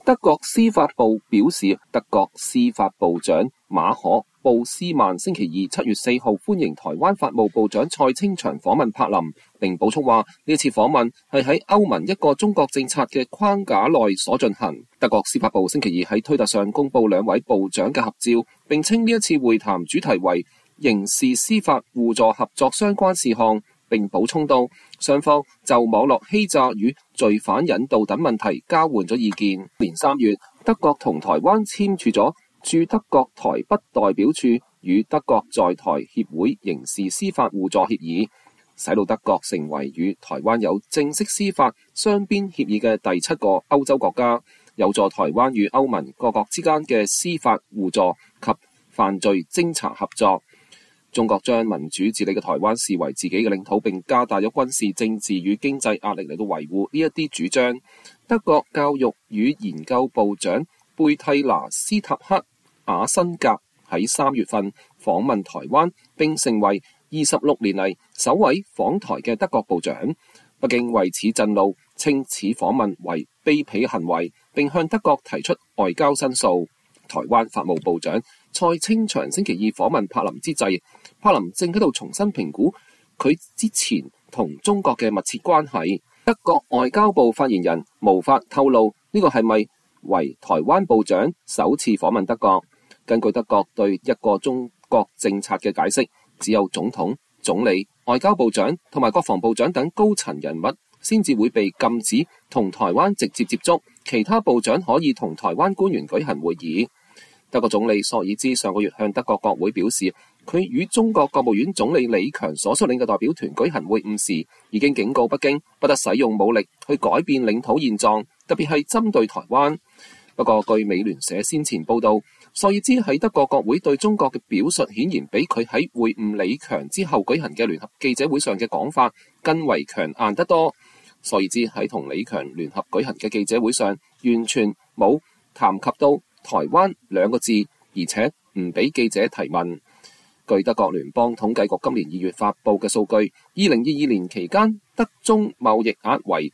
德國司法部表示，德國司法部長馬可布斯曼星期二7月4號歡迎台灣法務部長蔡清祥訪問柏林，並補充話呢次訪問係喺歐盟一個中國政策嘅框架內所進行。德國司法部星期二喺推特上公布兩位部長嘅合照，並稱呢一次會談主題為刑事司法互助合作相關事項，並補充到雙方就網絡欺詐與罪犯引渡等問題交換咗意見。年3月，德國同台灣簽署咗駐德國台北代表處與德國在台協會刑事司法互助協議，使到德國成為與台灣有正式司法雙邊協議嘅第7個歐洲國家，有助台灣與歐盟各國之間嘅司法互助及犯罪偵查合作。中國將民主治理嘅台灣視為自己嘅領土，並加大咗軍事、政治與經濟壓力嚟到維護呢一啲主張。德國教育與研究部長貝蒂娜斯塔克雅辛格喺3月份訪問台灣，並成為26年嚟首位訪台嘅德國部長。北京為此震怒，稱此訪問為卑鄙行為，並向德國提出外交申訴。台灣法務部長蔡清祥星期二訪問柏林之際，柏林正喺度重新評估佢之前同中國嘅密切關係。德國外交部發言人無法透露呢個係咪為台灣部長首次訪問德國。根據德國對一個中國政策嘅解釋，只有總統、總理、外交部長同埋國防部長等高層人物先至會被禁止同台灣直接接觸，其他部長可以同台灣官員舉行會議。德國總理朔爾茲上個月向德國國會表示，佢與中國國務院總理李強所率領嘅代表團舉行會晤時，已經警告北京不得使用武力去改變領土現狀，特別係針對台灣。不過，據美聯社先前報道，朔爾茲喺德國國會對中國嘅表述，顯然比佢喺會晤李強之後舉行嘅聯合記者會上嘅講法更為強硬得多。朔爾茲喺同李強聯合舉行嘅記者會上，完全冇談及到台灣2個字，而且唔俾記者提問。據德國聯邦統計局今年2月發布嘅數據，2022年期間德中貿易額為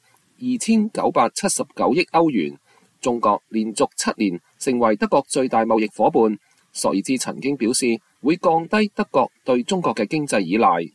2979億歐元，中國連續7年成為德國最大貿易夥伴。朔爾茲曾經表示會降低德國對中國嘅經濟依賴。